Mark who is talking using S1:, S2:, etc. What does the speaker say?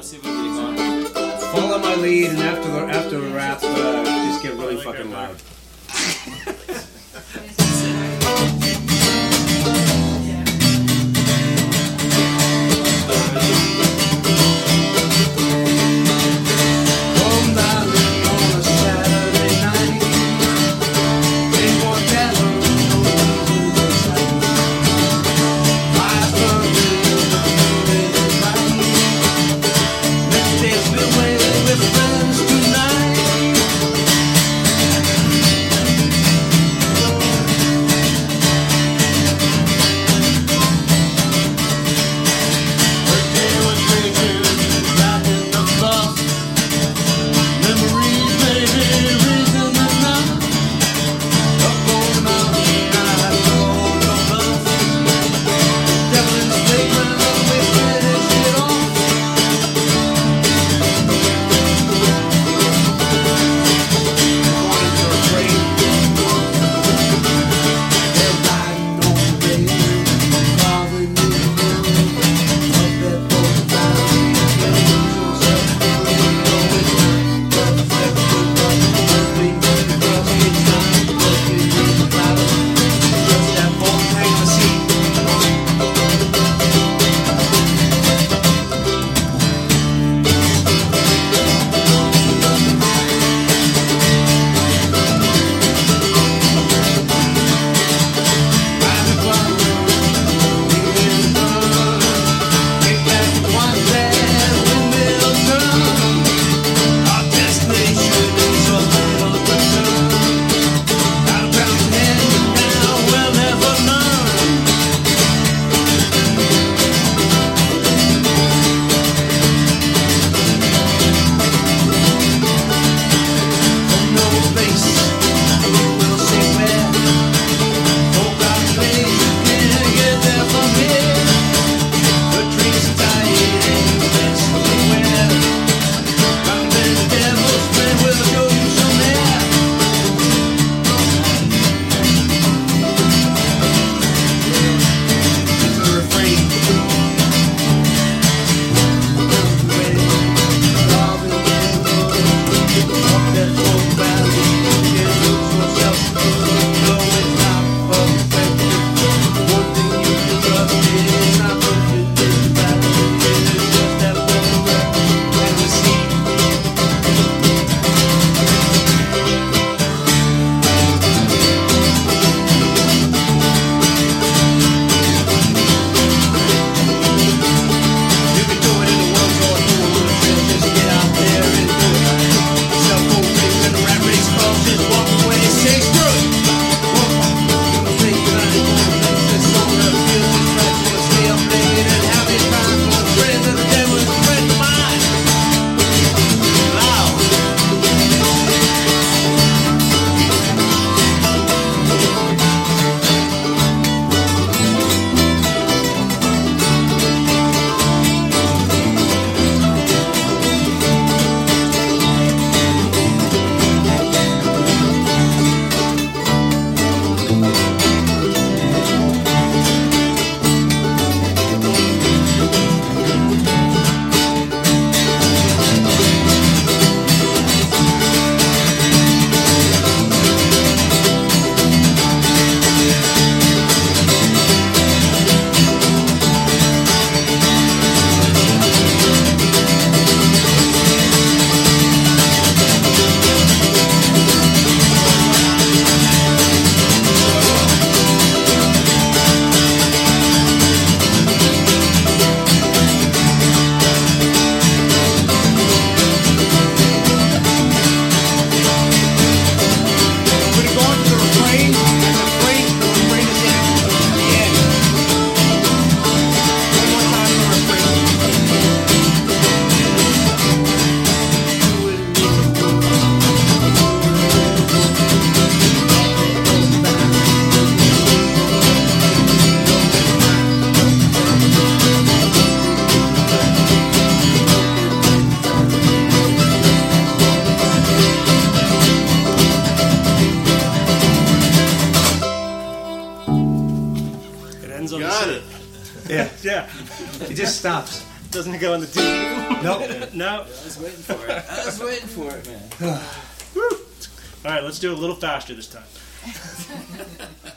S1: Let's see if we can get going.
S2: Follow my lead, and after the rap, just get really fucking loud.
S3: Got it.
S2: Yeah. It just stops.
S1: Doesn't it go on the team?
S2: Nope.
S1: No.
S3: I was waiting for it. I was waiting for it, man.
S1: All right, let's do it a little faster this time.